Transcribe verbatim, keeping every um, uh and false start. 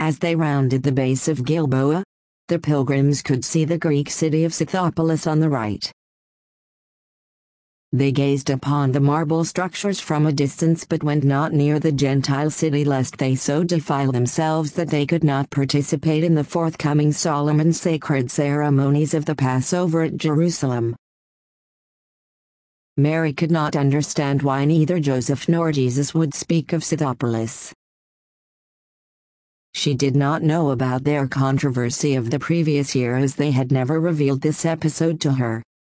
As they rounded the base of Gilboa, the pilgrims could see the Greek city of Scythopolis on the right. They gazed upon the marble structures from a distance but went not near the Gentile city lest they so defile themselves that they could not participate in the forthcoming solemn and sacred ceremonies of the Passover at Jerusalem. Mary could not understand why neither Joseph nor Jesus would speak of Scythopolis. She did not know about their controversy of the previous year as they had never revealed this episode to her.